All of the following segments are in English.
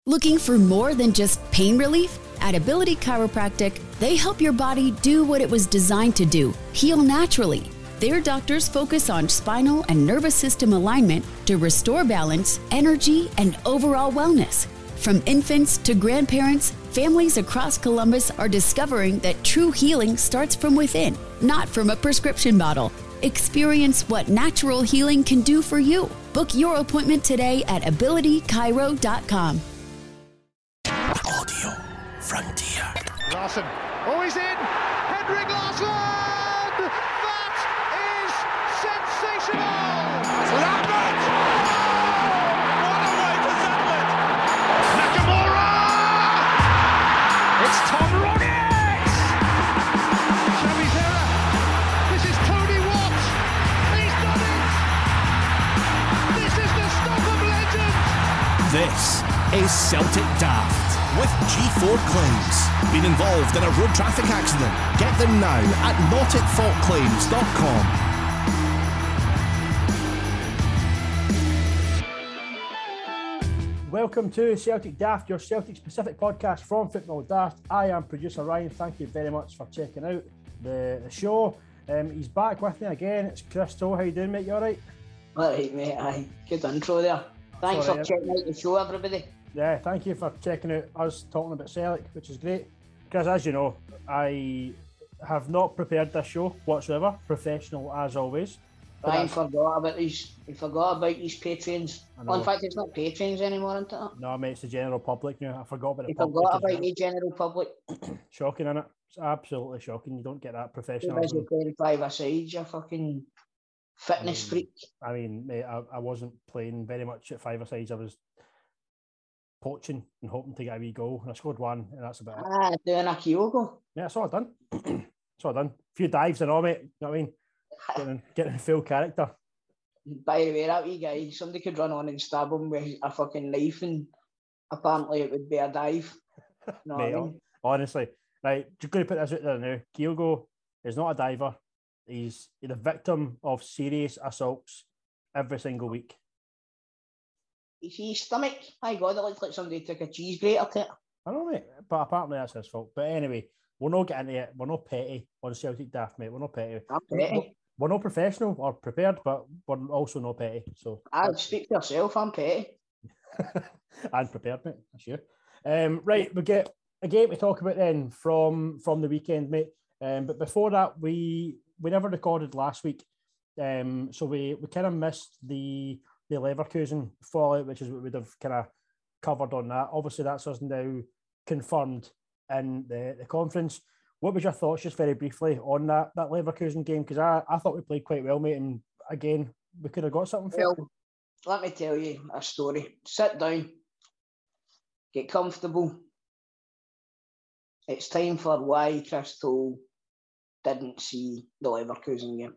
Looking for more than just pain relief? At Ability Chiropractic, they help your body do what it was designed to do, heal naturally. Their doctors focus on spinal and nervous system alignment to restore balance, energy, and overall wellness. From infants to grandparents, families across Columbus are discovering that true healing starts from within, not from a prescription bottle. Experience what natural healing can do for you. Book your appointment today at abilitychiro.com. Audio Frontier. Larsson. Oh, he's in! Henrik Larsson! That is sensational! Lambert! Oh, what a way to settle it! Nakamura! It's Tom Rogic! Xavi Zerra. This is Tony Watt. He's done it! This is the stuff of legend! This is Celtic Daft with G4 Claims. Been involved in a road traffic accident? Get them now at notitfaultclaims.com. Welcome to Celtic Daft, your Celtic specific podcast from Football Daft. I am producer Ryan. Thank you very much for checking out the show. He's back with me again. It's Chris Toll. How you doing, mate? You alright? Alright, mate. Aye. Good intro there. Thanks for checking out the show, everybody. Yeah, thank you for checking out us talking about Celtic, which is great. Because as you know, I have not prepared this show whatsoever. Professional as always. Ryan forgot about these. He forgot about these patrons. Well, in fact, it's not patrons anymore, isn't it? No, mate, it's the general public now. I forgot about the public. He forgot about the general public. Shocking, isn't it? It's absolutely shocking. You don't get that professional. You're busy playing five-a-side, you fucking fitness freak. I mean, mate, I wasn't playing very much at five-a-sides. I was poaching and hoping to get a wee goal, and I scored one, and that's about it. Doing a Kyogo. Yeah, that's all I've done. That's all I've done. A few dives and all, mate. You know what I mean? Getting full character. By the way, that wee guy, somebody could run on and stab him with a fucking knife, and apparently it would be a dive. You know mate, what I mean? Honestly, right, just going to put this out there now. Kyogo is not a diver. He's the victim of serious assaults every single week. You see his stomach? My God, it looks like somebody took a cheese grater to it. I know, mate, but apparently that's his fault. But anyway, we're not getting into it. We're not petty on Celtic Daft, mate. We're not petty. I'm petty. We're not professional or prepared, but we're also not petty. So I'll speak for yourself. I'm petty. And prepared, mate. That's you. Right, we get a game to talk about then from the weekend, mate. But before that, we never recorded last week, so we kind of missed the Leverkusen fallout, which is what we'd have kind of covered on that. Obviously, that's us now confirmed in the conference. What was your thoughts, just very briefly, on that Leverkusen game? Because I thought we played quite well, mate, and again, we could have got something for it. Let me tell you a story. Sit down, get comfortable. It's time for why Chris Toll didn't see the Leverkusen game.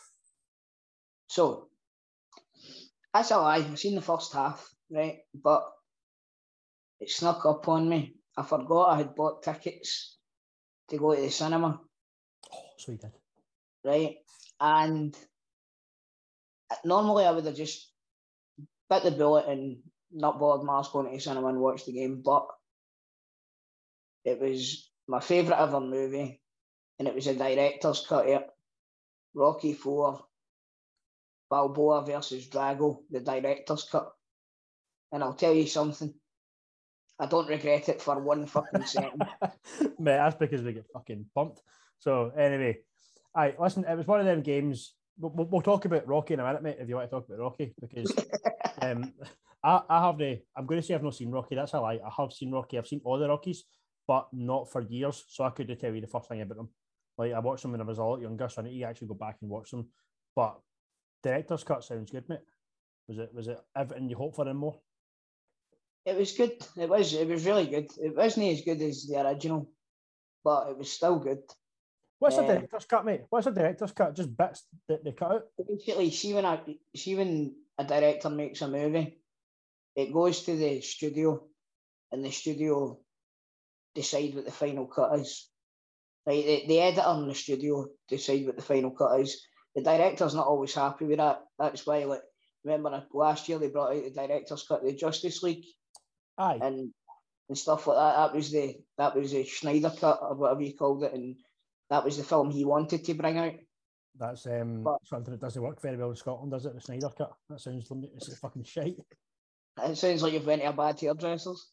So, that's a lie. I've seen the first half, right? But it snuck up on me. I forgot I had bought tickets to go to the cinema. Oh, so you did. Right? And normally I would have just bit the bullet and not bothered Mars going to the cinema and watch the game. But it was my favourite ever movie. And it was a director's cut here. Rocky IV. Balboa versus Drago, the director's cut. And I'll tell you something, I don't regret it for one fucking second. Mate, that's because we get fucking pumped. So anyway, listen, it was one of them games. We'll talk about Rocky in a minute, mate, if you want to talk about Rocky, because I'm going to say I've not seen Rocky. That's a lie. I have seen Rocky. I've seen all the Rockies, but not for years. So I couldn't tell you the first thing about them. Like, I watched them when I was a lot younger, so I need to actually go back and watch them. But director's cut sounds good, mate. Was it everything you hope for and more? It was good. It was really good. It wasn't as good as the original, but it was still good. What's a director's cut, mate? What's a director's cut? Just bits that they cut out? Basically, see when a director makes a movie, it goes to the studio, and the studio decide what the final cut is. Like the editor in the studio decide what the final cut is. The director's not always happy with that. That's why, like, remember last year they brought out the director's cut of the Justice League, Aye. and stuff like that. That was the Schneider cut or whatever you called it, and that was the film he wanted to bring out. That's something that doesn't work very well in Scotland, does it? The Snyder cut. That sounds it's fucking shite. It sounds like you've went to a bad hairdresser's.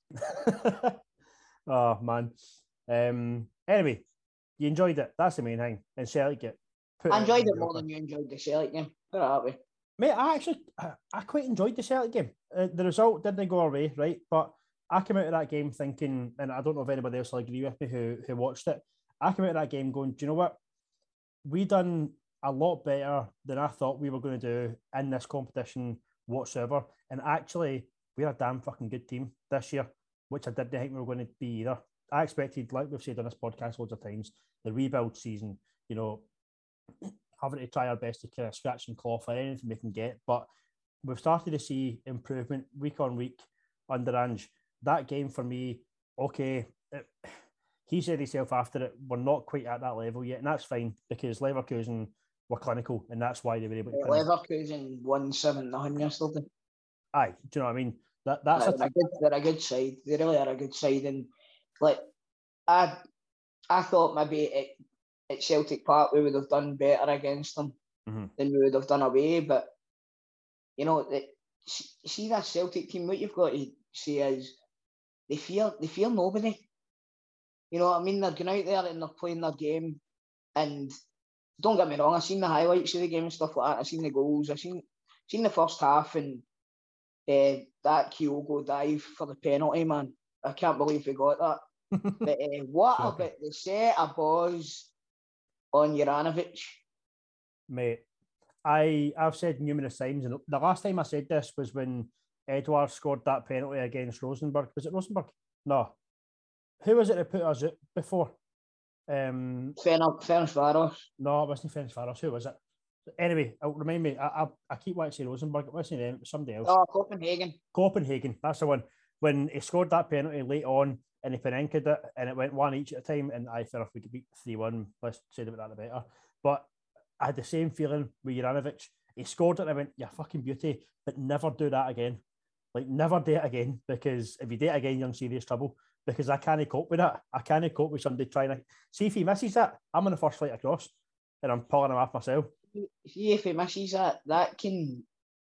Oh man. Anyway, you enjoyed it. That's the main thing. And Celtic get. I enjoyed it more than you enjoyed the Celtic game. Put it that way. Mate, I quite enjoyed the Celtic game. The result didn't go our way, right? But I came out of that game thinking, and I don't know if anybody else will agree with me who watched it. I came out of that game going, do you know what? We done a lot better than I thought we were going to do in this competition whatsoever. And actually, we're a damn fucking good team this year, which I didn't think we were going to be either. I expected, like we've said on this podcast loads of times, the rebuild season, you know, having to try our best to kind of scratch and claw for anything we can get. But we've started to see improvement week on week under Ange. That game for me, okay, he said himself after it, we're not quite at that level yet, and that's fine because Leverkusen were clinical, and that's why they were able to. Leverkusen won 7-0 yesterday. Aye, do you know what I mean? They're a good side. They really are a good side, and like I thought maybe at Celtic Park we would have done better against them than we would have done away. But you know, see that Celtic team. What you've got to see is they fear nobody. You know what I mean? They're going out there and they're playing their game. And don't get me wrong, I've seen the highlights of the game and stuff like that. I've seen the goals. I've seen the first half and that Kyogo dive for the penalty, man. I can't believe we got that. But what about the set of balls on Juranovic? Mate, I've said numerous times, and the last time I said this was when Edouard scored that penalty against Rosenborg. Was it Rosenborg? No. Who was it that put us out before? Ferencváros. No, it wasn't Ferencváros. Who was it? Anyway, remind me. I keep wanting to say Rosenborg. It wasn't them. It was somebody else. Oh, Copenhagen. Copenhagen. That's the one. When he scored that penalty late on and he Penenka it and it went one each at a time, and I felt if we could beat 3-1, let's say about that the better. But I had the same feeling with Juranovic. He scored it and I went, yeah, fucking beauty, but never do that again. Like, never do it again, because if you do it again, you're in serious trouble. Because I can't cope with that. I can't cope with somebody trying to... See, if he misses that, I'm on the first flight across and I'm pulling him off myself. See, if he misses that can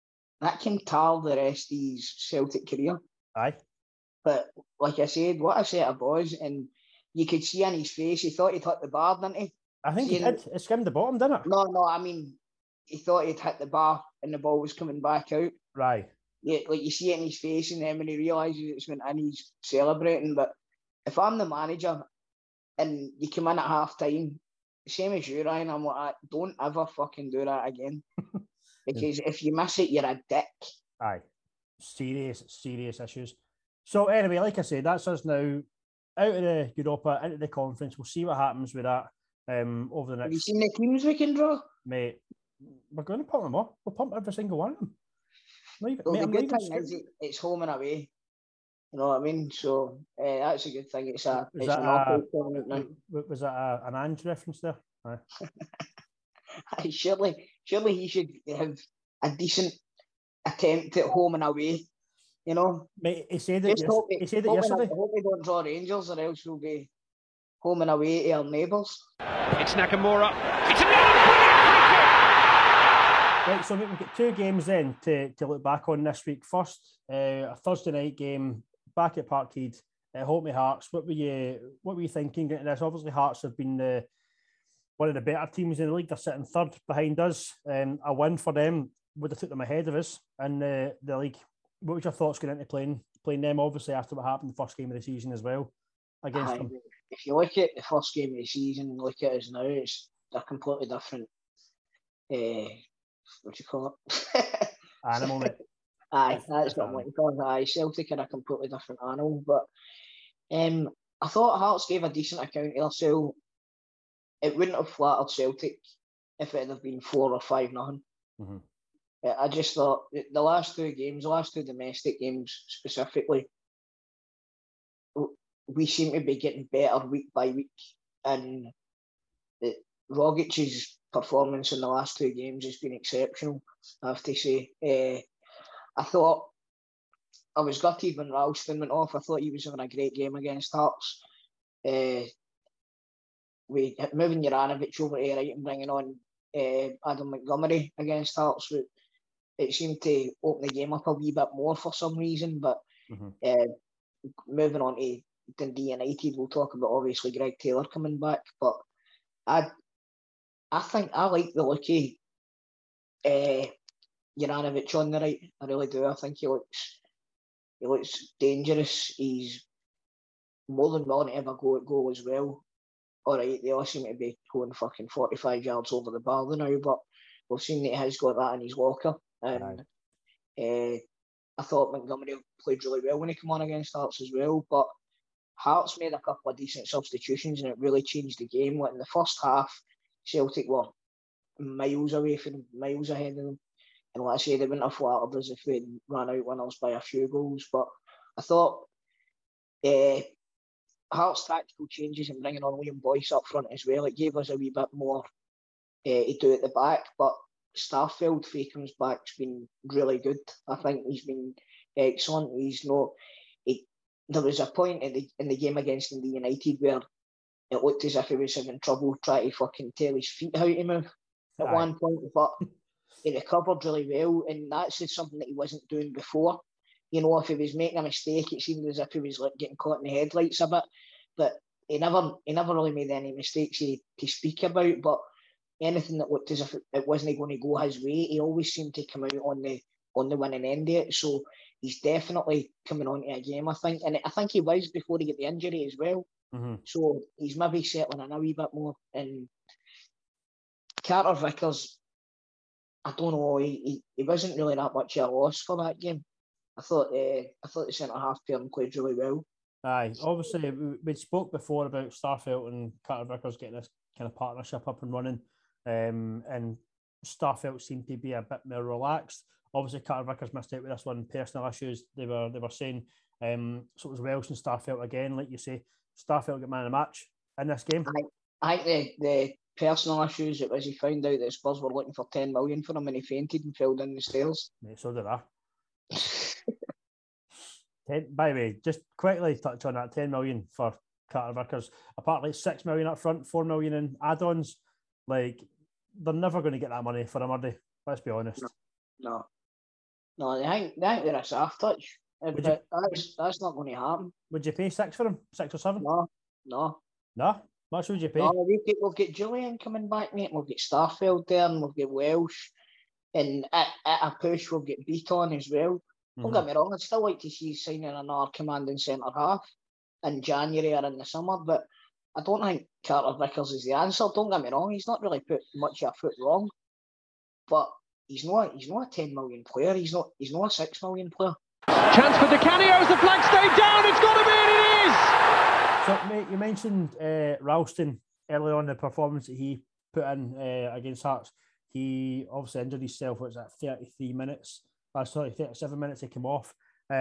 tar the rest of his Celtic career. Aye. But like I said, what a set of balls, and you could see on his face, he thought he'd hit the bar, didn't he? I think he did. It skimmed the bottom, didn't it? No, I mean, he thought he'd hit the bar and the ball was coming back out. Right. Yeah, like you see it in his face, and then when he realises it's went in, he's celebrating. But if I'm the manager and you come in at half time, same as you, Ryan, I'm like, don't ever fucking do that again. Because if you miss it, you're a dick. Aye. Serious issues. So anyway, like I said, that's us now out of the Europa, into the conference. We'll see what happens with that over the next... Have you seen the teams we can draw? Mate, we're going to pump them up. We'll pump every single one of them. The good thing is it's home and away. You know what I mean? So that's a good thing. It's an knockout tournament now. Was that an Ange reference there? Surely he should have a decent attempt at home and away. You know? Mate, he said it yesterday. I hope we don't draw Rangers, or else we'll be home and away to our neighbours. It's Nakamura. It's Right, so we've got two games then to look back on this week. First, a Thursday night game back at Parkhead at Holtby Hearts. What were you thinking getting this? Obviously, Hearts have been one of the better teams in the league. They're sitting third behind us. A win for them would have took them ahead of us in the league. What was your thoughts going into playing them? Obviously, after what happened the first game of the season as well against them. If you look at the first game of the season and look at us now, they're completely different. What do you call it? Animal, mate. Aye, that's what I'm looking for. Aye, Celtic are a completely different animal. But I thought Hearts gave a decent account of themselves. It wouldn't have flattered Celtic if it had been 4 or 5-0. Mm-hmm. I just thought the last two domestic games specifically, we seem to be getting better week by week. And Rogic's performance in the last two games has been exceptional, I have to say. I thought I was gutted when Ralston went off. I thought he was having a great game against Hearts. We moving Juranovic over to the right and bringing on Adam Montgomery against Hearts. It seemed to open the game up a wee bit more for some reason. But moving on to Dundee United, we'll talk about obviously Greg Taylor coming back. But I think I like the look of Juranovic on the right. I really do. I think he looks dangerous. He's more than willing to have a go at goal as well. All right, they all seem to be going fucking 45 yards over the bar now, but we've seen that he has got that in his locker. And I thought Montgomery played really well when he came on against Hearts as well. But Hearts made a couple of decent substitutions and it really changed the game. Like in the first half, Celtic were miles ahead of them. And like I say, they wouldn't have flattered us if they ran out winners by a few goals. But I thought Hearts' tactical changes and bringing on Liam Boyce up front as well, it gave us a wee bit more to do at the back. But Starfelt, for he comes back, has been really good. I think he's been excellent. There was a point in the game against Dundee United where it looked as if he was having trouble trying to fucking tell his feet how to move at one point, but he recovered really well, and that's something that he wasn't doing before. You know, if he was making a mistake, it seemed as if he was like getting caught in the headlights a bit, but he never really made any mistakes to speak about. But anything that looked as if it wasn't going to go his way, he always seemed to come out on the winning end of it. So he's definitely coming on to a game, I think, and I think he was before he got the injury as well. So he's maybe settling in a wee bit more. And Carter Vickers, I don't know, he wasn't really that much of a loss for that game. I thought the centre half pair played really well. Aye, obviously we spoke before about Starfelt and Carter Vickers getting this kind of partnership up and running, and Starfelt seemed to be a bit more relaxed. Obviously, Carter Vickers missed out with this one, personal issues. They were saying, so it was Welsh and Starfelt again, like you say. Starfelt got man of the match in this game. I think the personal issues, it was he found out that Spurs were looking for 10 million for him and he fainted and fell down the stairs. Mate, so did I. By the way, just quickly touch on that, 10 million for Carter Vickers. Apart like 6 million up front, 4 million in add-ons. Like, they're never going to get that money for him, are they? Let's be honest. No, they think they're a soft touch. That's not going to happen. Would you pay 6 for him? 6 or 7? No. How much would you pay? No, we've got Julian coming back, mate. We've got Starfelt there, and we've got Welsh. And at a push, we've got Beaton as well. Don't get me wrong, I'd still like to see signing another commanding centre half in January or in the summer, but I don't think Carter Vickers is the answer. Don't get me wrong, he's not really put much of a foot wrong, but he's not a 10 million player. He's not a 6 million player. Chance for Di Canio as the flag stayed down. It's got to be, and it is. So, mate, you mentioned Ralston earlier on, the performance that he put in against Hearts. He obviously injured himself, which was at 33 minutes. 37 minutes he came off.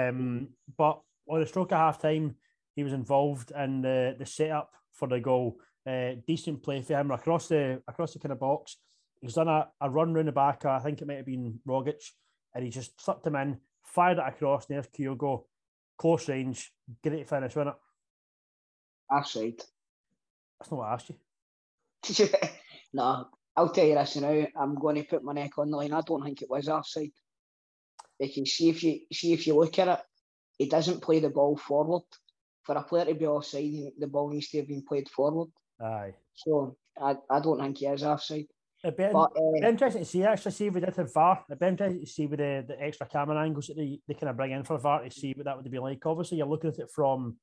But on the stroke of half time, he was involved in the setup for the goal. Decent play for him across the kind of box. He's done a run round the back. I think it might have been Rogic, and he just slipped him in, fired it across. There's Kyogo, close range, great finish, wasn't it? Offside. That's not what I asked you. No, I'll tell you this now. I'm going to put my neck on the line. I don't think it was offside. Because see if you look at it, he doesn't play the ball forward. For a player to be offside, the ball needs to have been played forward. Aye. So I don't think he is offside. It'd be interesting to see if we did have VAR. It'd be interesting to see with the extra camera angles that they kind of bring in for VAR to see what that would be like. Obviously, you're looking at it from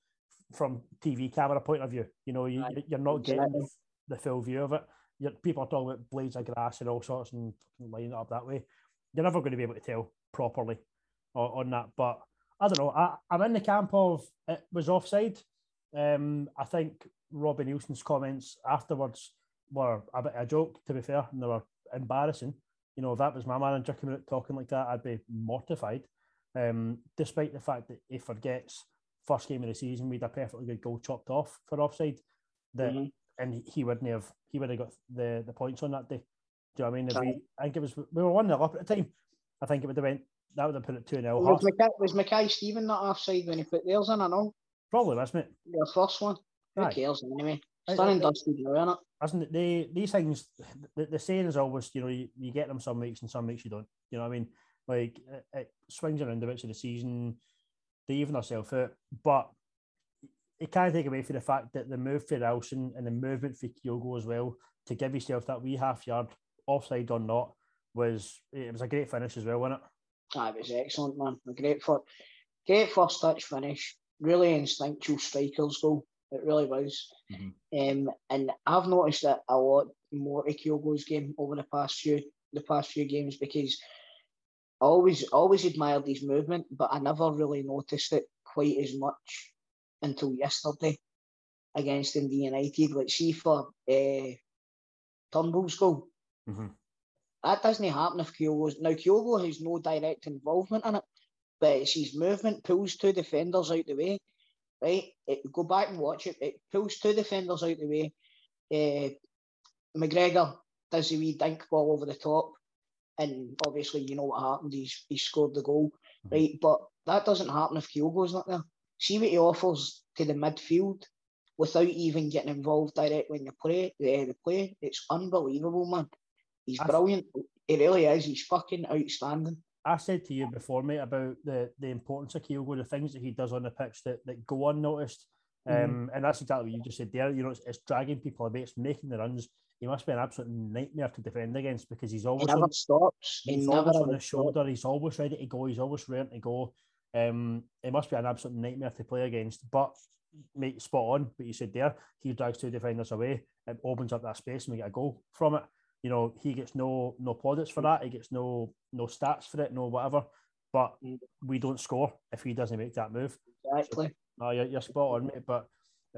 TV camera point of view. You know, you're not getting the full view of it. People are talking about blades of grass and all sorts and lining it up that way. You're never going to be able to tell properly on that. But I don't know. I'm in the camp of it was offside. I think Robbie Nielsen's comments afterwards were a bit of a joke, to be fair, and they were embarrassing. You know, if that was my manager coming out talking like that, I'd be mortified. Despite the fact that he forgets first game of the season, we had a perfectly good goal chopped off for offside. And he would have got the points on that day. Do you know what I mean? I think it was, we were 1-0 up at the time. I think it would have went that would have put it 2-0. Was Mackay Stephen not offside when he put theirs in? I know. Probably, wasn't it? The first one. Who cares anyway? It's done and dusted now, isn't it? Isn't it? These things, the saying is always, you get them some weeks and some weeks you don't. You know what I mean? Like, it swings around the bits of the season, they even themselves out. But it can't take away from the fact that the move for Ralston and the movement for Kyogo as well, to give yourself that wee half yard, offside or not, was a great finish as well, wasn't it? It was excellent, man. A great first touch finish. Really instinctual striker's goal. It really was. Mm-hmm. And I've noticed that a lot more to Kyogo's game over the past few games, because I always admired his movement, but I never really noticed it quite as much until yesterday against Dundee United. Like, see for Turnbull's goal. Mm-hmm. That doesn't happen if Kyogo has no direct involvement in it, but it's his movement, pulls two defenders out the way, right? Go back and watch it. It pulls two defenders out the way. McGregor does a wee dink ball over the top, and obviously you know what happened. He scored the goal, right? But that doesn't happen if Kyogo's not there. See what he offers to the midfield without even getting involved directly in the play. It's unbelievable, man. He's brilliant. He really is. He's fucking outstanding. I said to you before, mate, about the importance of Kyogo, the things that he does on the pitch that go unnoticed. And that's exactly what you just said there. It's dragging people away, it's making the runs. He must be an absolute nightmare to defend against, because he's always stops. He's always on his shoulder. He's always ready to go. He's always ready to go. It must be an absolute nightmare to play against. But, mate, spot on what you said there. He drags two defenders away. It opens up that space and we get a goal from it. He gets no plaudits for that. He gets no stats for it, no whatever. But we don't score if he doesn't make that move. Exactly. So, no, you're spot on, mate. But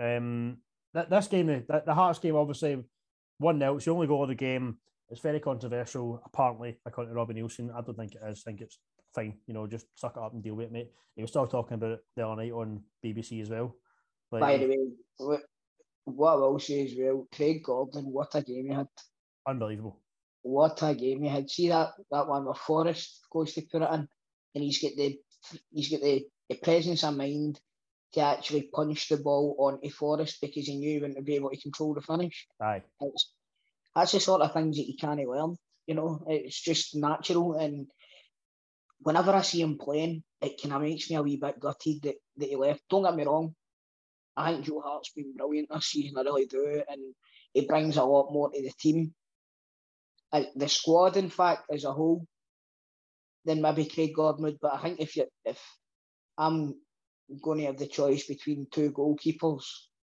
this game, the Hearts game, obviously 1-0. It's the only goal of the game. It's very controversial, apparently, according to Robbie Nielsen. I don't think it is. I think it's fine. Just suck it up and deal with it, mate. He was still talking about it the other night on BBC as well. By the way, what I will say as well, Craig Gordon, what a game he had. Unbelievable. What a game he had. See that one where Forrest goes to put it in, and he's got the presence of mind to actually punch the ball onto Forrest, because he knew he wouldn't be able to control the finish. Aye. That's the sort of things that you can't learn. It's just natural. And whenever I see him playing, it kind of makes me a wee bit gutted that he left. Don't get me wrong. I think Joe Hart's been brilliant this season. I really do. And he brings a lot more to the team. The squad, in fact, as a whole, than maybe Craig Gordon would. But I think if I'm going to have the choice between two goalkeepers,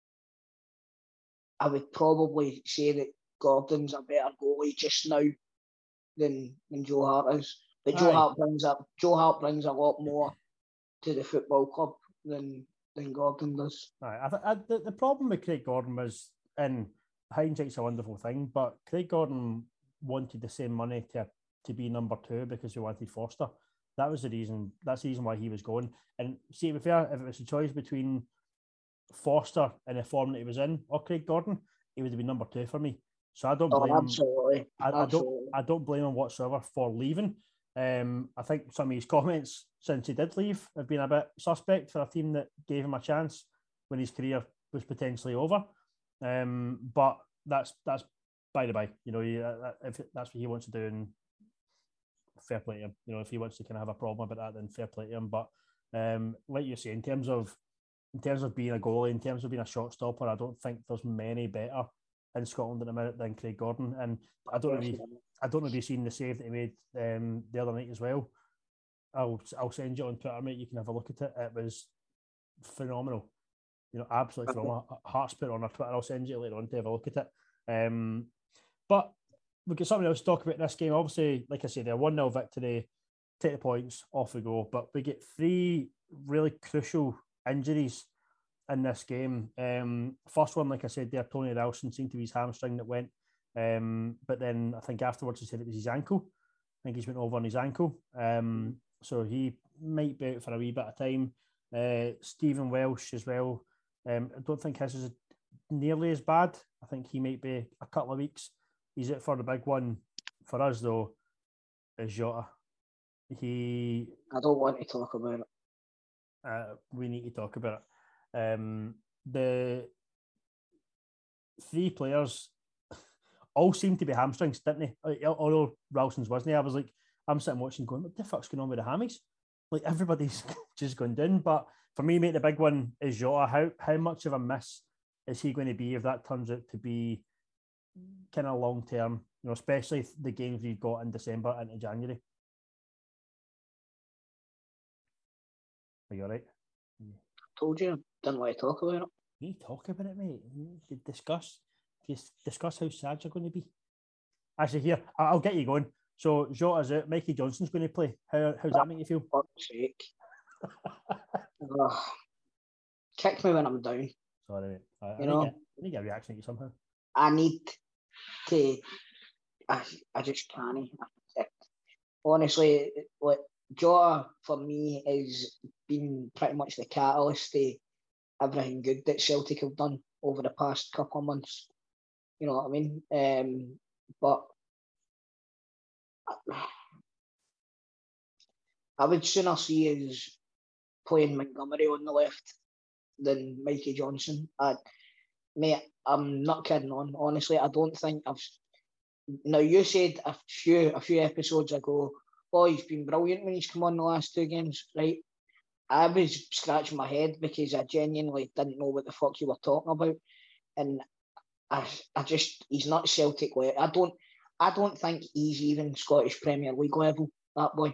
I would probably say that Gordon's a better goalie just now than Joe Hart is. But Joe Hart brings a lot more to the football club than Gordon does. The problem with Craig Gordon was, and hindsight's a wonderful thing, but Craig Gordon wanted the same money to be number 2 because he wanted Foster. That was the reason. That's the reason why he was going. And see, to be fair, if it was a choice between Foster in the form that he was in or Craig Gordon, he would have been number 2 for me. So I don't blame him. Absolutely. I don't blame him whatsoever for leaving. I think some of his comments since he did leave have been a bit suspect for a team that gave him a chance when his career was potentially over. But that's by the by. If that's what he wants to do, and fair play to him. If he wants to kind of have a problem about that, then fair play to him. But like you say, in terms of being a goalie, in terms of being a shot stopper, I don't think there's many better in Scotland at the minute than Craig Gordon. And I don't know if you've seen the save that he made the other night as well. I'll send you on Twitter, mate. You can have a look at it. It was phenomenal. Absolutely phenomenal. Hearts put it on our Twitter. I'll send you later on to have a look at it. But we've got something else to talk about in this game. Obviously, like I said, they're 1-0 victory, take the points, off we go. But we get 3 really crucial injuries in this game. First one, like I said there, Tony Ralston seemed to be his hamstring that went. But then I think afterwards he said it was his ankle. I think he's went over on his ankle. So he might be out for a wee bit of time. Stephen Welsh as well. I don't think his is nearly as bad. I think he might be a couple of weeks. He's out for the big one for us, though, is Jota. I don't want to talk about it. We need to talk about it. The 3 players all seemed to be hamstrings, didn't they? Although Ralston's wasn't. I was like, I'm sitting watching going, what the fuck's going on with the hammies? Like, everybody's just going down. But for me, mate, the big one is Jota. How much of a miss is he going to be if that turns out to be kind of long term, especially the games we've got in December into January? Are you all right? Told you, didn't want to talk about it. You talk about it, mate. You discuss how sad you're going to be. Actually, here, I'll get you going. So, Jota's out. Mikey Johnson's going to play. How's that make you feel? For fuck's sake. Kick me when I'm down. Sorry, mate. I need to get a reaction at you somehow. I need to... I just can't. Honestly, like, Jota, for me, has been pretty much the catalyst to everything good that Celtic have done over the past couple of months. You know what I mean? But I would sooner see us playing Montgomery on the left than Mikey Johnson. Mate, I'm not kidding on. Honestly, I don't think I've... Now, you said a few episodes ago, oh, he's been brilliant when he's come on the last 2 games, right? I was scratching my head because I genuinely didn't know what the fuck you were talking about. And I just, he's not Celtic level. I don't think he's even Scottish Premier League level, that boy.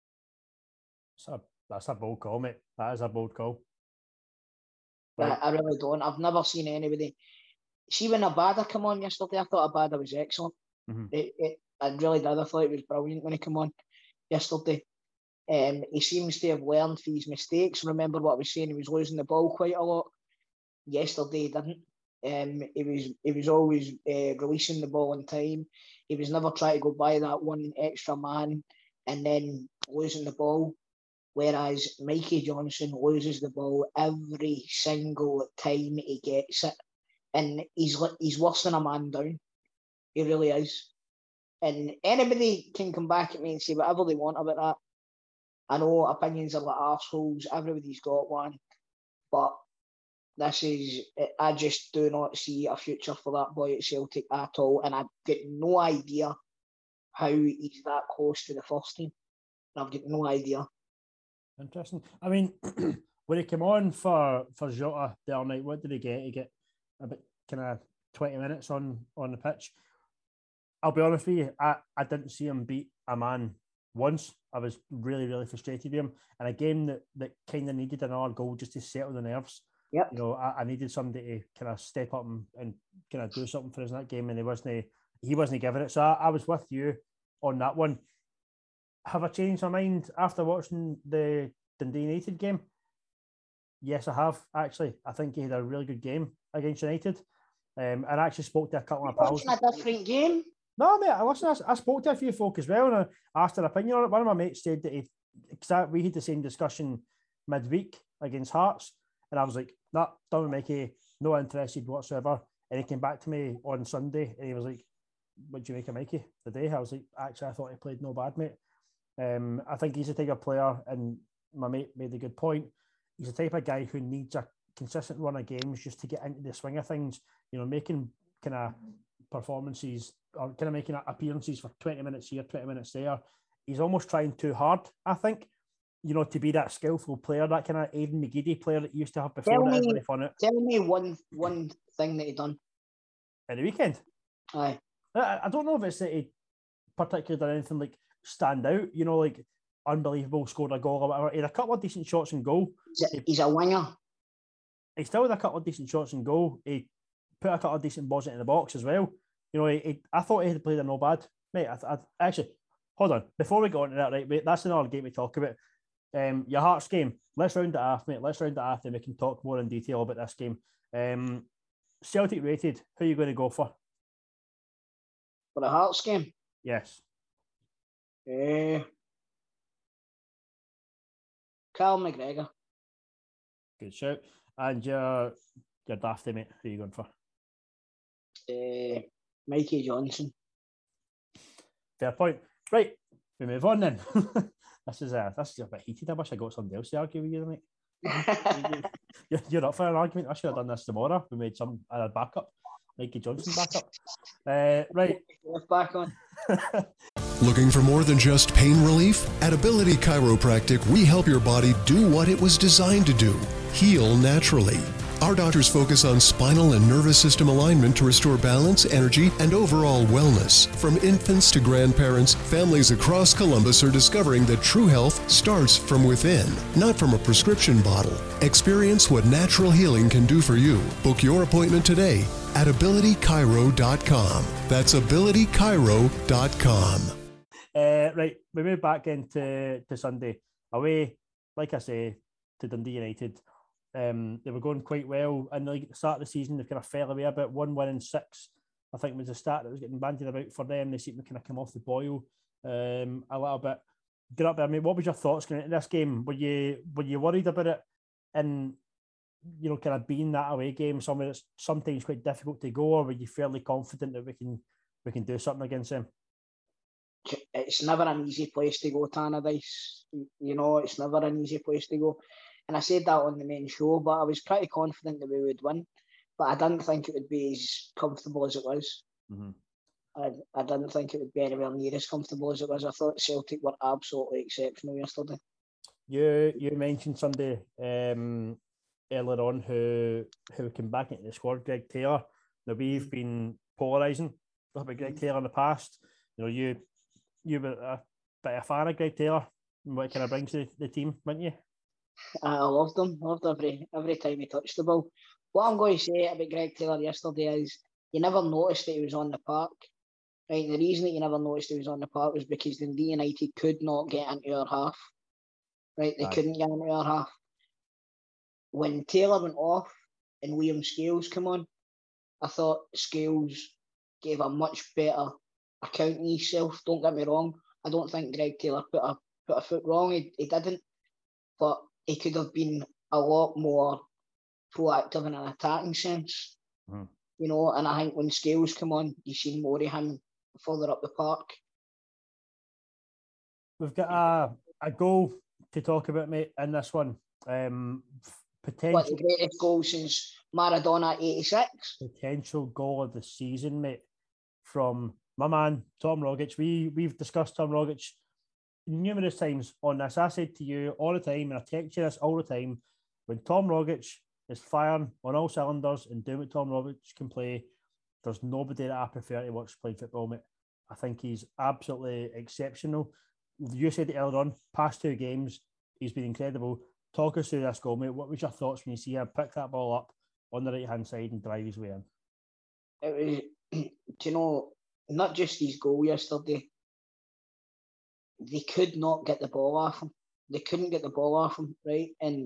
That's a bold call, mate. That is a bold call. Right. I really don't. I've never seen anybody. See, when Abada come on yesterday, I thought Abada was excellent. Mm-hmm. I really did. I thought it was brilliant when he came on yesterday. He seems to have learned from his mistakes. Remember what I was saying? He was losing the ball quite a lot. Yesterday, he didn't. He was always releasing the ball in time. He was never trying to go by that one extra man and then losing the ball. Whereas Mikey Johnson loses the ball every single time he gets it. And he's worse than a man down. He really is. And anybody can come back at me and say whatever they want about that. I know opinions are like arseholes. Everybody's got one. But I just do not see a future for that boy at Celtic at all. And I've got no idea how he's that close to the first team. I've got no idea. Interesting. I mean, when he came on for Jota the other night, what did he get? He get about kind of 20 minutes on the pitch. I'll be honest with you, I didn't see him beat a man once. I was really, really frustrated with him. And a game that kind of needed another goal just to settle the nerves. Yep. I needed somebody to kind of step up and kind of do something for us in that game, and he wasn't giving it. So I was with you on that one. Have I changed my mind after watching the Dundee United game? Yes, I have, actually. I think he had a really good game against United. I actually spoke to a couple of pals. Watching a different game? No, mate, I spoke to a few folk as well, and I asked their opinion on it. One of my mates said that we had the same discussion midweek against Hearts, and I was like, nah, don't make it, no interested whatsoever. And he came back to me on Sunday, and he was like, what do you make of Mikey today? I was like, actually, I thought he played no bad, mate. I think he's a type of player, and my mate made a good point. He's the type of guy who needs a consistent run of games just to get into the swing of things. Making kind of performances or kind of making appearances for 20 minutes here, 20 minutes there. He's almost trying too hard, I think. To be that skillful player, that kind of Aidan McGeady player that you used to have before. Tell me one thing that he done at the weekend. Aye. I don't know if it's that he particularly done anything like stand out, like unbelievable, scored a goal or whatever. He had a couple of decent shots in goal. He's a winger. He still had a couple of decent shots in goal. He put a couple of decent balls into the box as well. I thought he had played a no bad. Mate, I actually, hold on. Before we go into that, right, mate, that's another game we talk about. Your Hearts game. Let's round it off, mate. Let's round it off and we can talk more in detail about this game. Celtic rated. Who are you going to go for? For the Hearts game? Yes. Carl McGregor. Good shout. And your dafty, mate. Who are you going for? Mikey Johnson. Fair point. Right, we move on then. This is a bit heated. I wish I got somebody else to argue with you, mate. You're up for an argument. I should have done this tomorrow. We made some backup, Mikey Johnson backup. Right. Back on. Looking for more than just pain relief? At Ability Chiropractic, we help your body do what it was designed to do: heal naturally. Our doctors focus on spinal and nervous system alignment to restore balance, energy, and overall wellness. From infants to grandparents, families across Columbus are discovering that true health starts from within, not from a prescription bottle. Experience what natural healing can do for you. Book your appointment today at abilitychiro.com. That's abilitychiro.com. Right, we move back into Sunday. Away, like I say, to Dundee United. They were going quite well in the start of the season. They kind of fell away a bit. 1 win in 6, I think, was the start that was getting bandied about for them. They seemed to kind of come off the boil a little bit. Get up there, mate. What was your thoughts going into this game? Were you worried about it? And kind of being that away game, somewhere that's sometimes quite difficult to go, or were you fairly confident that we can do something against them? It's never an easy place to go, Tannadice. It's never an easy place to go. And I said that on the main show, but I was pretty confident that we would win. But I didn't think it would be as comfortable as it was. Mm-hmm. I didn't think it would be anywhere near as comfortable as it was. I thought Celtic were absolutely exceptional yesterday. You mentioned somebody earlier on who came back into the squad, Greg Taylor. Now, we've been polarising about Greg Taylor in the past. You were a bit of a fan of Greg Taylor and what it kind of brings to the team, weren't you? I loved him. Loved every time he touched the ball. What I'm going to say about Greg Taylor yesterday is you never noticed that he was on the park. Right? The reason that you never noticed he was on the park was because Dundee United could not get into our half. Right? They couldn't get into our half. When Taylor went off and Liam Scales came on, I thought Scales gave a much better account of himself. Don't get me wrong. I don't think Greg Taylor put a foot wrong. He didn't. But he could have been a lot more proactive in an attacking sense. Mm. And I think when Scales come on, you see more of him further up the park. We've got a goal to talk about, mate, in this one. Potential. What, the greatest goal since Maradona 86? Potential goal of the season, mate, from my man, Tom Rogic. We've discussed Tom Rogic numerous times on this. I said to you all the time, and I text you this all the time, when Tom Rogic is firing on all cylinders and doing what Tom Rogic can play, there's nobody that I prefer to watch playing football, mate. I think he's absolutely exceptional. You said it earlier on, past 2 games, he's been incredible. Talk us through this goal, mate. What was your thoughts when you see him pick that ball up on the right-hand side and drive his way in? It was, not just his goal yesterday, they could not get the ball off him. They couldn't get the ball off him, right? And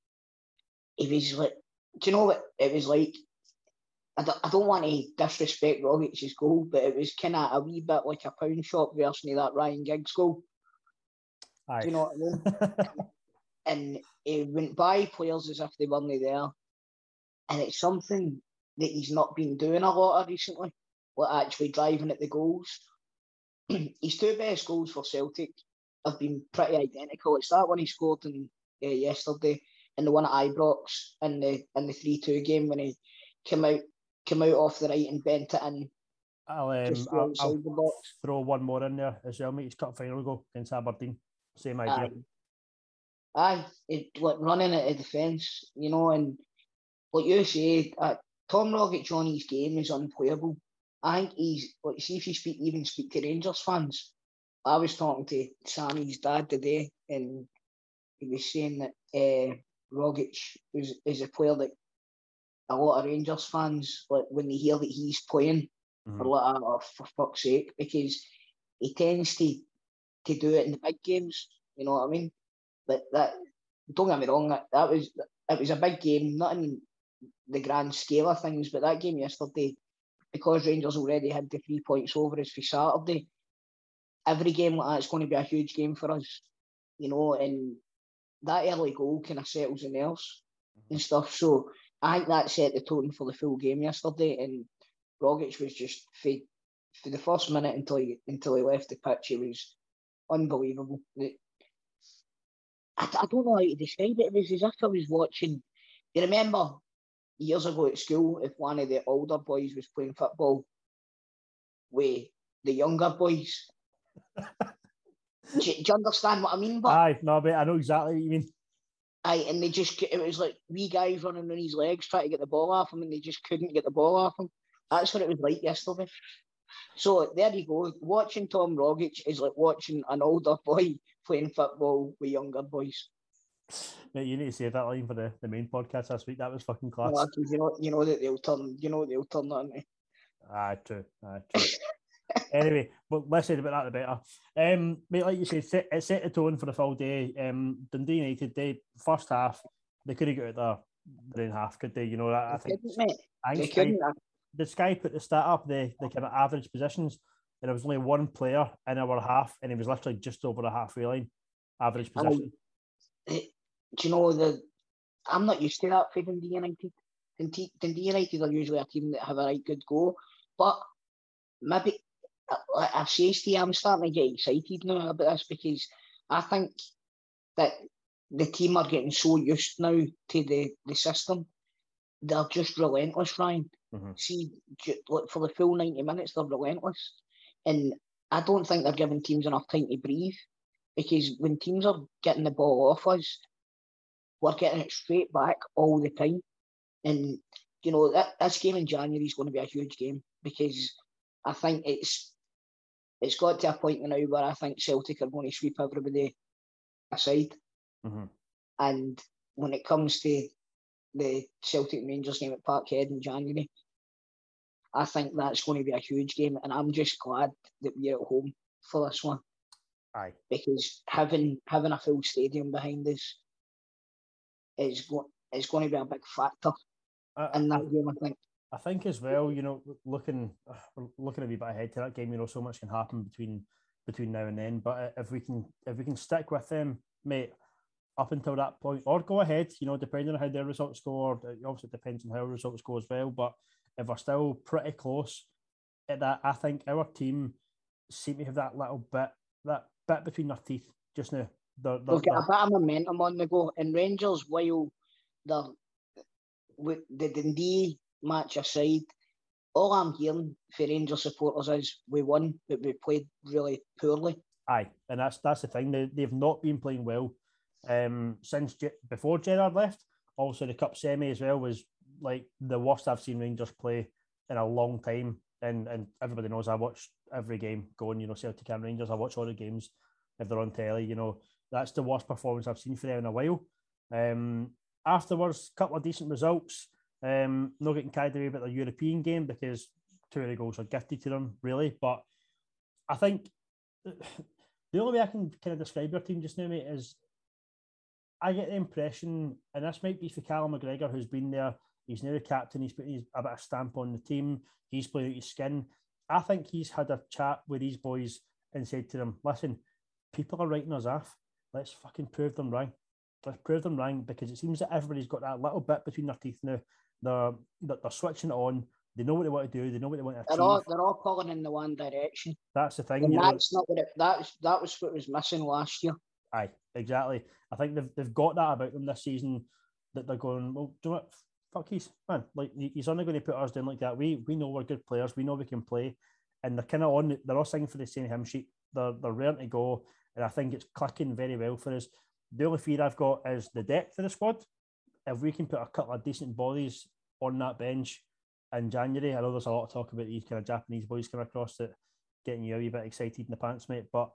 it was like, do you know what it was like? I don't want to disrespect Rogic's goal, but it was kind of a wee bit like a pound shop version of that Ryan Giggs goal. Aye. Do you know what I mean? And he went by players as if they weren't there. And it's something that he's not been doing a lot of recently, like actually driving at the goals. His 2 best goals for Celtic have been pretty identical. It's that one he scored in yesterday, and the one at Ibrox in the 3-2 game when he came out off the right and bent it in. I'll the box. Throw one more in there as well, mate. His cup final goal against Aberdeen. Same idea. Aye, like running at a defence, and like you say, Tom Rogic on his game is unplayable. I think he's like, see if you speak to Rangers fans. I was talking to Sammy's dad today, and he was saying that Rogic is a player that a lot of Rangers fans, like when they hear that he's playing, are like, oh, for fuck's sake, because he tends to do it in the big games. You know what I mean? But that, don't get me wrong, it was a big game, not in the grand scale of things, but that game yesterday, because Rangers already had the 3 points over us for Saturday, every game like that's going to be a huge game for us, and that early goal kind of settles the nerves and stuff. So I think that set the tone for the full game yesterday, and Rogic was just, for the first minute until he left the pitch, he was unbelievable. I don't know how to describe it. It was as if I was watching. You remember years ago at school, if one of the older boys was playing football with the younger boys. do you understand what I mean? But aye, no, but I know exactly what you mean. Aye, and it was like wee guys running on his legs trying to get the ball off him, and they just couldn't get the ball off him. That's what it was like yesterday. So there you go. Watching Tom Rogic is like watching an older boy playing football with younger boys. Mate, you need to save that line for the main podcast this week. That was fucking class. No, you know that they'll turn that on me. Aye, true. Anyway, but less said about that, the better. Mate, like you said, it set the tone for the full day. Dundee United, they first half, they couldn't get out their own half, could they? You know, I think the Sky put the stat up, the kind of average positions, and there was only one player in our half, and he was literally just over the halfway line, average position. Do you know I'm not used to that for Dundee United. Dundee United are usually a team that have a right good go, but maybe I say to you, I'm starting to get excited now about this because I think that the team are getting so used now to the system. They're just relentless, Ryan. Mm-hmm. See, for the full 90 minutes, they're relentless. And I don't think they're giving teams enough time to breathe because when teams are getting the ball off us, we're getting it straight back all the time. And, you know, this game in January is going to be a huge game because I think it's got to a point now where I think Celtic are going to sweep everybody aside. Mm-hmm. And when it comes to the Celtic Rangers game at Parkhead in January, I think that's going to be a huge game. And I'm just glad that we're at home for this one. Aye. Because having a full stadium behind us is going to be a big factor in that game, I think. I think as well, you know, looking a wee bit ahead to that game, you know, so much can happen between now and then. But if we can stick with them, mate, up until that point, or go ahead, you know, depending on how their results go, or obviously it depends on how our results go as well. But if we're still pretty close at that, I think our team seem to have that bit between their teeth just now. They'll get a bit of momentum on the go. And Rangers, while with the Dundee match aside, all I'm hearing for Rangers supporters is we won, but we played really poorly. Aye, and that's the thing. They've not been playing well since before Gerrard left. Also, the cup semi as well was like the worst I've seen Rangers play in a long time. And everybody knows I watch every game going. You know, Celtic and Rangers. I watch all the games if they're on telly. You know, that's the worst performance I've seen for them in a while. Afterwards, a couple of decent results. Not getting carried away about the European game because 2 of the goals are gifted to them, really. But I think the only way I can kind of describe your team just now, mate, is I get the impression, and this might be for Callum McGregor, who's been there. He's now the captain. He's putting a bit of stamp on the team. He's playing out his skin. I think he's had a chat with these boys and said to them, listen, people are writing us off. Let's fucking prove them wrong. Let's prove them wrong, because it seems that everybody's got that little bit between their teeth now. They're switching it on. They know what they want to do. They know what they want to achieve. They're all pulling in the one direction. That's the thing. And that's not what that was what was missing last year. Aye, exactly. I think they've got that about them this season, that they're going, well, do you know what? Fuck man. Like, he's only going to put us down like that. We know we're good players. We know we can play. And they're kind of on. They're all singing for the same hymn sheet. They're raring to go. And I think it's clicking very well for us. The only fear I've got is the depth of the squad. If we can put a couple of decent bodies on that bench in January, I know there's a lot of talk about these kind of Japanese boys coming across that getting you a wee bit excited in the pants, mate. But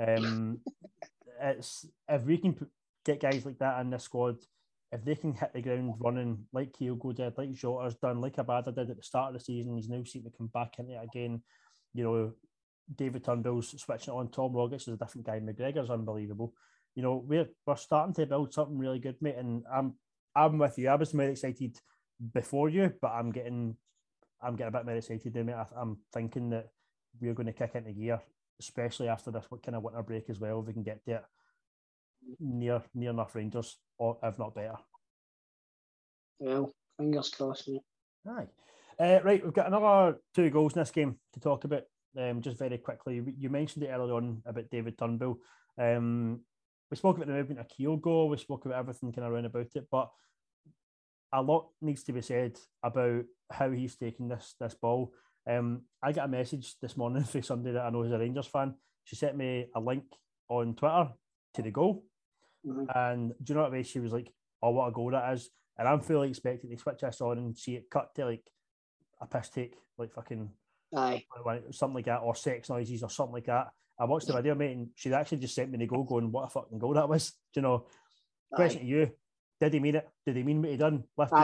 it's if we can get guys like that in this squad, if they can hit the ground running like Kyogo did, like Jota's done, like Abada did at the start of the season, he's now seeming to come back into it again. You know, David Turnbull's switching it on. Tom Rogic is a different guy. McGregor's unbelievable. You know, we're starting to build something really good, mate. And I'm with you. I was more excited before you, but I'm getting a bit more excited now, mate. I'm thinking that we're going to kick into gear, especially after this kind of winter break as well. If we can get to it near enough Rangers, or if not better. Well, fingers crossed, mate. Aye. Right, we've got another 2 goals in this game to talk about. Just very quickly, you mentioned it earlier on about David Turnbull. we spoke about the movement of Kyogo, we spoke about everything kind of around about it, but a lot needs to be said about how he's taking this ball. I got a message this morning from somebody that I know is a Rangers fan. She sent me a link on Twitter to the goal. And do you know what I mean? She was like, oh, what a goal that is. And I'm fully expecting to switch this on and see it cut to like a piss take, like fucking something like that, or sex noises or something like that. I watched the video, mate, and she actually just sent me the goal going, what a fucking goal that was. Do you know? Question to you, did he mean it? Did he mean what he done?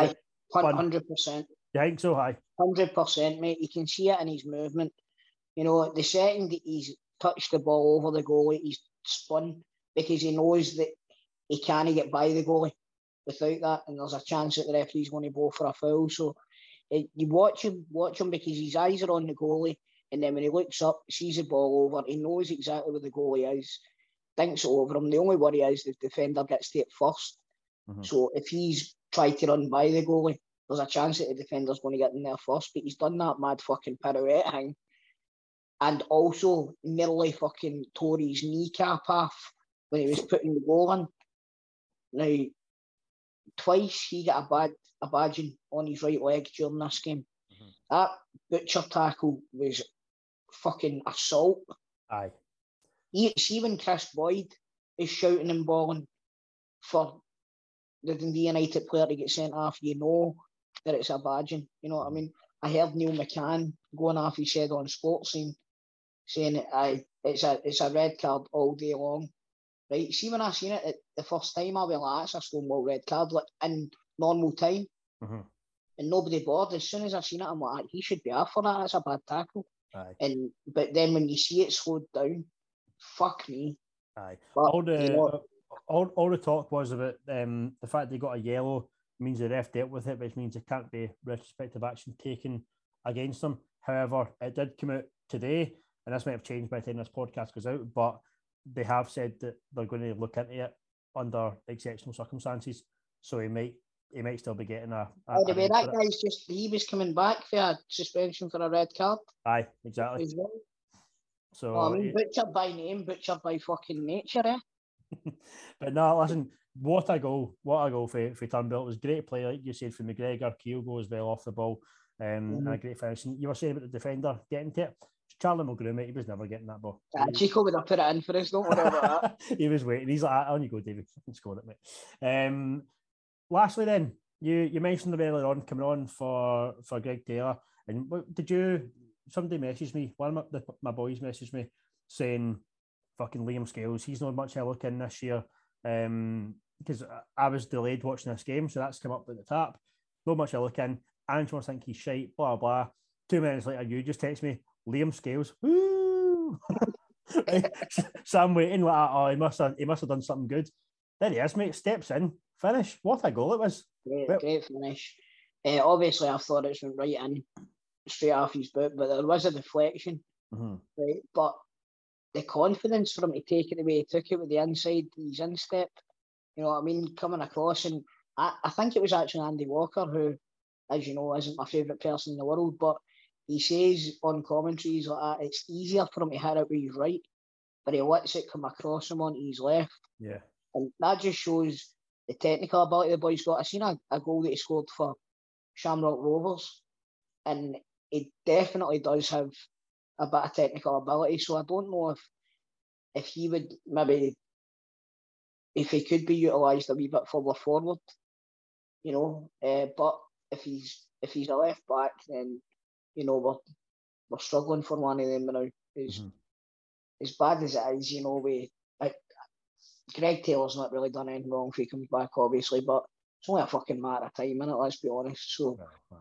100%. You think so? 100%, mate. You can see it in his movement. You know, the second that he's touched the ball over the goalie, he's spun because he knows that he can't get by the goalie without that, and there's a chance that the referee's going to go for a foul. So you watch him because his eyes are on the goalie, and then when he looks up, sees the ball over, he knows exactly where the goalie is, thinks it over him. The only worry is the defender gets to it first. So if he's tried to run by the goalie, there's a chance that the defender's going to get in there first, but he's done that mad fucking pirouette thing, and also nearly fucking tore his kneecap off when he was putting the goal in. Now, twice he got a badging on his right leg during this game. That butcher tackle was fucking assault. Aye. See when Chris Boyd is shouting and bawling for the Dundee United player to get sent off, you know that it's a badging. You know what I mean? I heard Neil McCann going off, he said on Sports Scene, saying it's a red card all day long. Right? See, when I seen it the first time, I was like, that's a Stonewall red card, like in normal time. And nobody bothered. As soon as I seen it, I'm like, he should be off for that. That's a bad tackle. Aye. But then when you see it slowed down, fuck me. Aye. But, all the talk was about the fact they got a yellow means the ref dealt with it, which means there can't be retrospective action taken against them. However, it did come out today, and this might have changed by the time this podcast goes out, but they have said that they're going to look into it under exceptional circumstances. So he might still be getting a by the way, that guy's he was coming back for a suspension for a red card. Aye, exactly. So I mean, butchered by name, butchered by fucking nature, eh? But no, listen, what a goal for Turnbull. It was great play, like you said, from McGregor. Kyogo as well off the ball, and a great finish. And you were saying about the defender getting to it. Charlie Mulgrew, mate, he was never getting that ball. Chico would have put it in for us, don't worry about that. He was waiting. He's like, on you go, David, you can score it, mate. Lastly then, you mentioned the earlier on coming on for Greg Taylor, and somebody messaged me, one of my boys messaged me saying fucking Liam Scales, he's not much I look in this year, because I was delayed watching this game, so that's come up at the top. Not much I look in. Angela think he's shite, blah blah. 2 minutes later, you just text me Liam Scales. Woo! So I'm waiting like, oh, he must have done something good. There he is, mate. Steps in, finish. What a goal it was! Great finish. Obviously, I thought it went right in, straight off his boot, but there was a deflection. Right, but the confidence for him to take it the way he took it with the inside, his instep, you know what I mean, coming across, and I think it was actually Andy Walker, who, as you know, isn't my favourite person in the world, but he says on commentaries like that, it's easier for him to hit it with his right, but he lets it come across him onto his left. Yeah. And that just shows the technical ability the boy's got. I seen a goal that he scored for Shamrock Rovers, and he definitely does have a bit of technical ability. So I don't know if he would maybe, if he could be utilised a wee bit further forward, you know. But if he's a left back, then you know we're struggling for one of them now. As bad as it is, you know, Greg Taylor's not really done anything wrong if he comes back, obviously, but it's only a fucking matter of time, innit? Let's be honest. So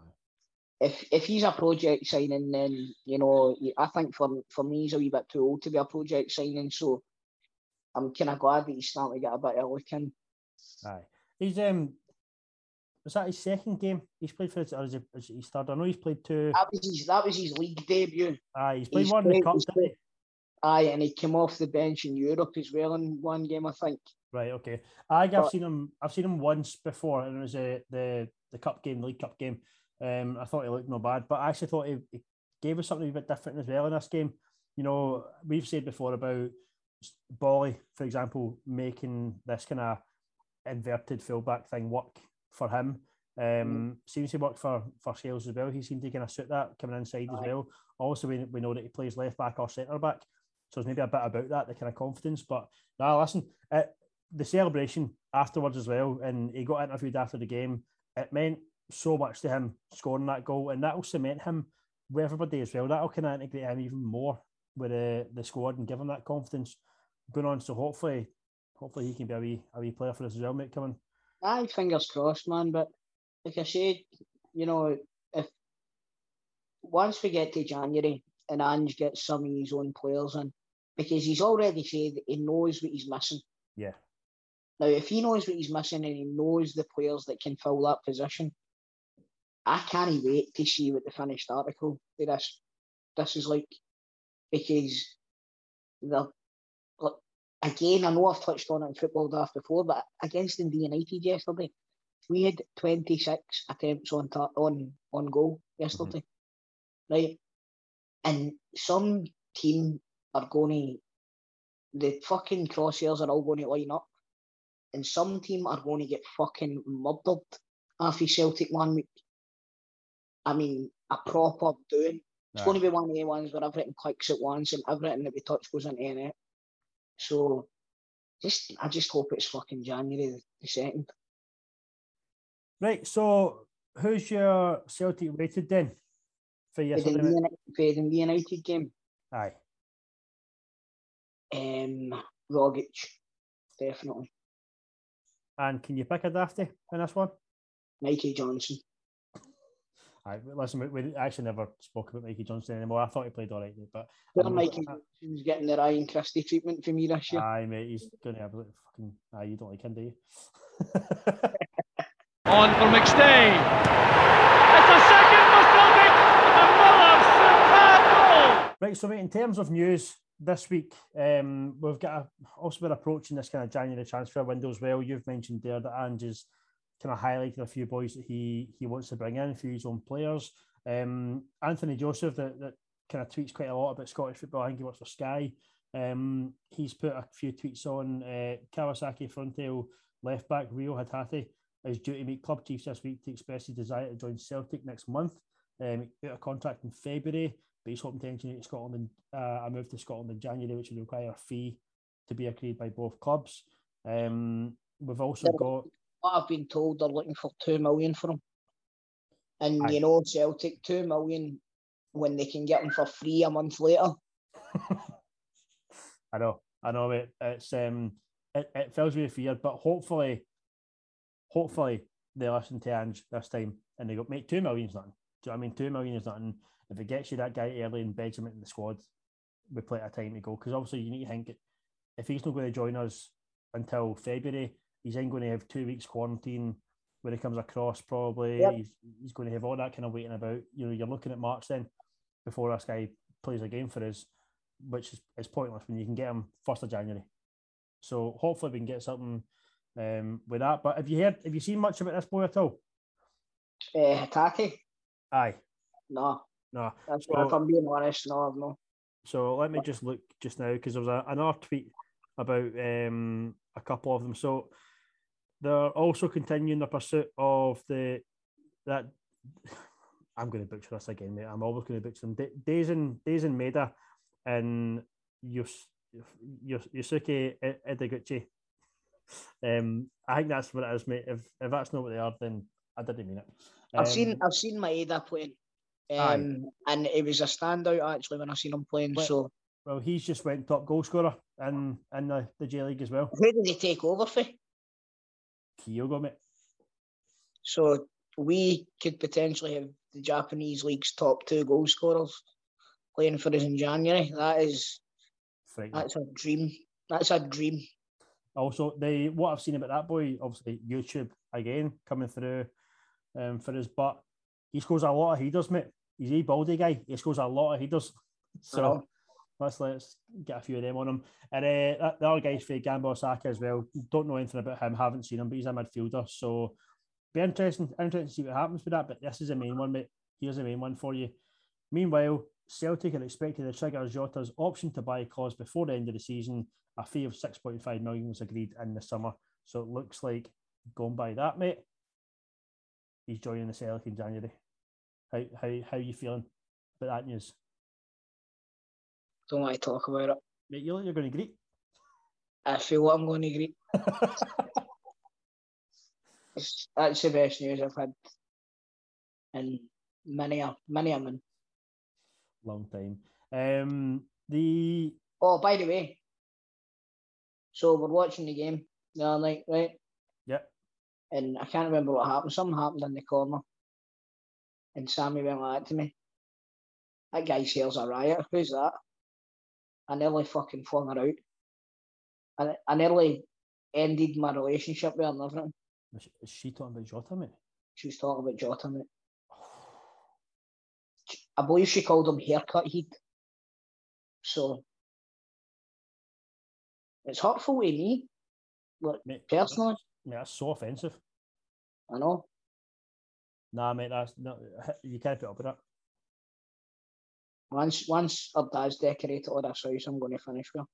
if he's a project signing, then you know, I think for me he's a wee bit too old to be a project signing. So I'm kind of glad that he's starting to get a bit of a look in. Aye, he's was that his second game he's played for? Or is he third? I know he's played two. That was his league debut. Aye, he's played one in the cup. Aye, and he came off the bench in Europe as well in one game, I think. Right, okay. I've seen him once before, and it was the cup game, the League Cup game. I thought he looked no bad, but I actually thought he gave us something a bit different as well in this game. You know, we've said before about Bolly, for example, making this kind of inverted fullback thing work for him. Seems to work for Scales as well. He seemed to kind of suit that coming inside as well. Also, we know that he plays left back or centre back, so there's maybe a bit about that, the kind of confidence. But now, listen, the celebration afterwards as well, and he got interviewed after the game. It meant so much to him scoring that goal, and that will cement him with everybody as well. That'll kind of integrate him even more with the squad and give him that confidence going on. So hopefully he can be a wee player for us as well, mate. Coming. Aye, fingers crossed, man. But like I said, if once we get to January and Ange gets some of his own players in, because he's already said that he knows what he's missing. Yeah. Now, if he knows what he's missing and he knows the players that can fill that position, I can't wait to see what the finished article for this is like, because again, I know I've touched on it in Football Daft before, but against Dundee United yesterday, we had 26 attempts on goal yesterday, right? And some team are the fucking crosshairs are all going to line up, and some team are going to get fucking murdered after Celtic 1 week. I mean, a proper doing. It's going to be one of the ones where everything clicks at once and everything that we touch goes into the net. So, I just hope it's fucking January the 2nd. Right, so who's your Celtic rated then for yesterday? For the United game? Aye. Rogic, definitely. And can you pick a dafty in this one? Mikey Johnson. Aye, listen, we actually never spoke about Mikey Johnson anymore. I thought he played all right, but Mikey Johnson's getting the Ryan Christie treatment for me this year. Aye, mate, he's going to have a fucking. Aye, you don't like him, do you? On for McStay. It's a second for Celtic. Another superb goal. Right, so mate, in terms of news this week, we've also been approaching this kind of January transfer window as well. You've mentioned there that Ange is kind of highlighted a few boys that he wants to bring in, a few of his own players. Anthony Joseph, that kind of tweets quite a lot about Scottish football. I think he works for Sky. He's put a few tweets on Kawasaki Frontale left back Rio Hatate is due to meet club chiefs this week to express his desire to join Celtic next month. Out of contract in February, but he's hoping to engineer Scotland a move to Scotland in January, which would require a fee to be agreed by both clubs. We've also got. What I've been told, they're looking for $2 million for him, and Celtic $2 million when they can get him for free a month later. I know, mate. It's it fills me with fear, but hopefully they listen to Ange this time and they go, mate, $2 million is nothing. Do you know what I mean? $2 million is nothing. If it gets you that guy early and beds him in the squad, we play at a time to go. Because obviously you need to think, if he's not going to join us until February, he's then going to have 2 weeks quarantine when he comes across probably. Yep. He's going to have all that kind of waiting about. You're looking at March then before this guy plays a game for us, which is pointless when you can get him 1st of January. So hopefully we can get something with that. But have you seen much about this boy at all? Hatate? Aye. No. That's if I'm being honest, no, I've not. So let me just look just now, because there was another tweet about a couple of them. So they're also continuing the pursuit of that. I'm going to butcher this again, mate. I'm always going to butcher them. Dazen Maeda and Yusuke Ideguchi. I think that's what it is, mate. If that's not what they are, then I didn't mean it. I've seen Maeda playing, and it was a standout actually when I seen him playing. Well, he's just went top goal scorer in the J League as well. Who did he take over for? Kyogo, mate. So we could potentially have the Japanese league's top 2 goal scorers playing for us in January. That's a dream. That's a dream. Also, what I've seen about that boy, obviously YouTube again coming through for us, but he scores a lot of headers, mate. He's a baldy guy. He scores a lot of headers. So let's get a few of them on him. And the other guy's for Gamba Osaka as well. Don't know anything about him, haven't seen him, but he's a midfielder. So be interesting to see what happens with that. But this is the main one, mate. Here's the main one for you. Meanwhile, Celtic are expected to trigger Jota's option to buy clause before the end of the season. A fee of 6.5 million was agreed in the summer. So it looks like, going by that, mate, he's joining the Celtic in January. How are you feeling about that news? Don't want to talk about it. Mate, you look like you're going to greet. I feel what I'm going to greet. That's the best news I've had in many a month. Long time. Oh, by the way, so we're watching the game the other night, right? Yeah. And I can't remember what happened. Something happened in the corner. And Sammy went like that to me. That guy sells a riot. Who's that? I nearly fucking flung her out. I nearly ended my relationship with her and everything. Is she talking about Jota, mate? She was talking about Jota, mate. I believe she called him haircut heat. So it's hurtful to me, like, mate, personally. Mate, that's so offensive. I know. Nah, mate, you can't put up with that. Once her dad's decorated all this house, I'm going to finish with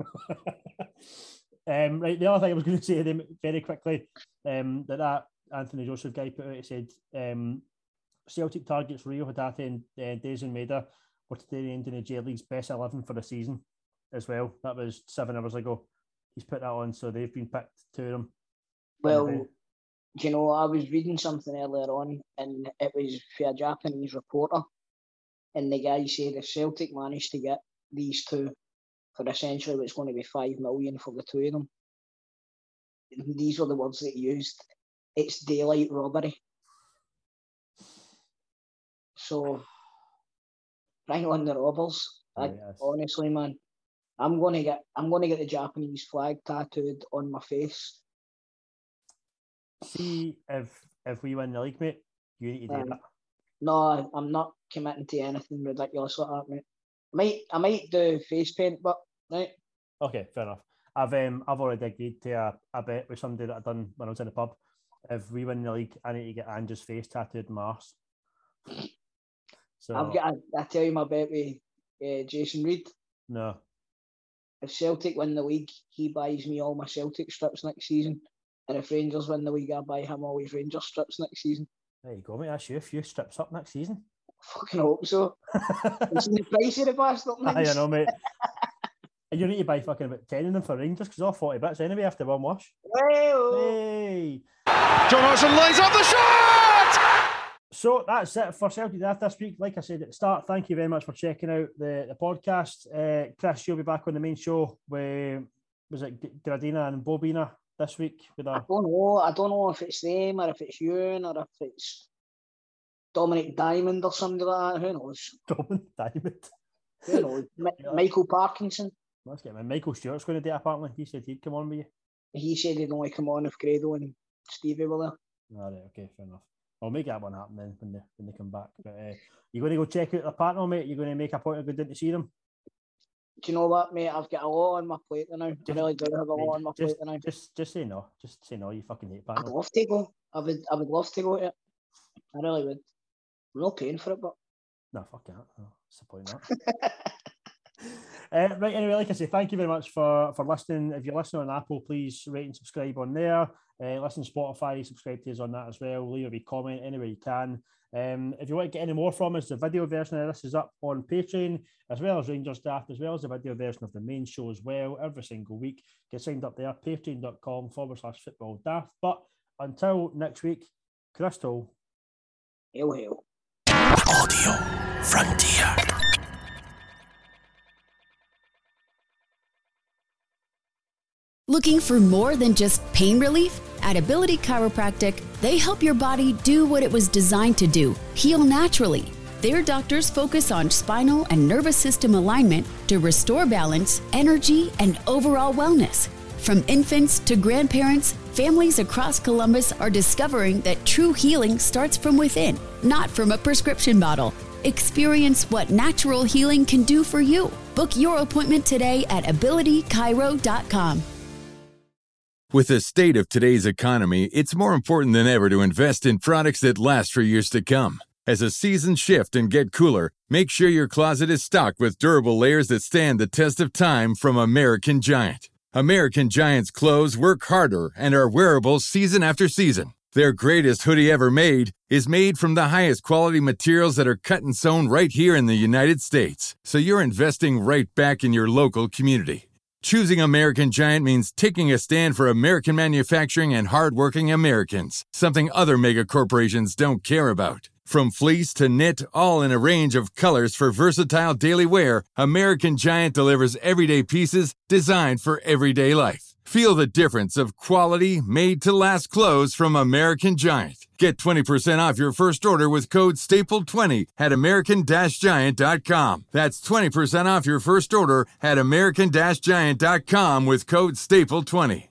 her. Right, the other thing I was going to say to them very quickly, that Anthony Joseph guy put out, he said, Celtic targets Rio Hatate and Dejan Maeda were today ending the J League's best 11 for the season as well. That was 7 hours ago. He's put that on, so they've been picked, 2 of them. Well, do you know, I was reading something earlier on, and it was for a Japanese reporter, and the guy said if Celtic managed to get these 2 for essentially what's going to be 5 million for the 2 of them, these were the words that he used. It's daylight robbery. So, bring on the robbers. Yes. Honestly, man, I'm going to get the Japanese flag tattooed on my face. See, if we win the league, mate, you need to do that. No, I'm not committing to anything ridiculous like that, mate. I might do face paint, but right. Okay, fair enough. I've already agreed to a bet with somebody that I done when I was in the pub. If we win the league, I need to get Ange's face tattooed in my arse. So I tell you my bet with Jason Reid. No. If Celtic win the league, he buys me all my Celtic strips next season. And if Rangers win the league, I buy him all his Rangers strips next season. There you go, mate. That's you. A few strips up next season. Fucking hope so. You see the price of the bastard, mate? I know, mate. And you need to buy fucking about 10 of them for Rangers because they're all 40 bits anyway after one wash. Hey! John Hodgson lines up the shot! So that's it for Celtic Draft this week. Like I said at the start, thank you very much for checking out the podcast. Chris, you'll be back on the main show with, was it Gradina and Bobina this week? I don't know if it's them or if it's Ewan or if it's Dominic Diamond or somebody like that. Who knows? Dominic Diamond? Who knows? Michael Parkinson. Let's get him. Michael Stewart's going to do it apparently. He said he'd come on with you. He said he'd only come on if Grado and Stevie were there. All right, okay, fair enough. I'll make that one happen then when they come back. But you're going to go check out their partner, mate? You're going to make a point of going down to see them? Do you know what, mate? I've got a lot on my plate now. I really do have a lot on my plate now. Just say no. Just say no. You fucking hate partner. I'd love to go. I would love to go to it. I really would. I'm not paying for it, but... No, fuck that. What's the point of that? Right, anyway, like I say, thank you very much for listening. If you're listening on Apple, please rate and subscribe on there. Listen to Spotify, subscribe to us on that as well. Leave a wee comment anywhere you can. If you want to get any more from us, the video version of this is up on Patreon, as well as Rangers Draft, as well as the video version of the main show as well, every single week. Get signed up there, patreon.com/football daft. But until next week, Crystal. Hail, hail. Audio Frontier. Looking for more than just pain relief? At Ability Chiropractic, they help your body do what it was designed to do, heal naturally. Their doctors focus on spinal and nervous system alignment to restore balance, energy, and overall wellness. From infants to grandparents, families across Columbus are discovering that true healing starts from within, not from a prescription bottle. Experience what natural healing can do for you. Book your appointment today at abilitychiro.com. With the state of today's economy, it's more important than ever to invest in products that last for years to come. As the seasons shift and get cooler, make sure your closet is stocked with durable layers that stand the test of time from American Giant. American Giant's clothes work harder and are wearable season after season. Their greatest hoodie ever made is made from the highest quality materials that are cut and sewn right here in the United States. So you're investing right back in your local community. Choosing American Giant means taking a stand for American manufacturing and hardworking Americans, something other mega corporations don't care about. From fleece to knit, all in a range of colors for versatile daily wear, American Giant delivers everyday pieces designed for everyday life. Feel the difference of quality, made-to-last clothes from American Giant. Get 20% off your first order with code STAPLE20 at American-Giant.com. That's 20% off your first order at American-Giant.com with code STAPLE20.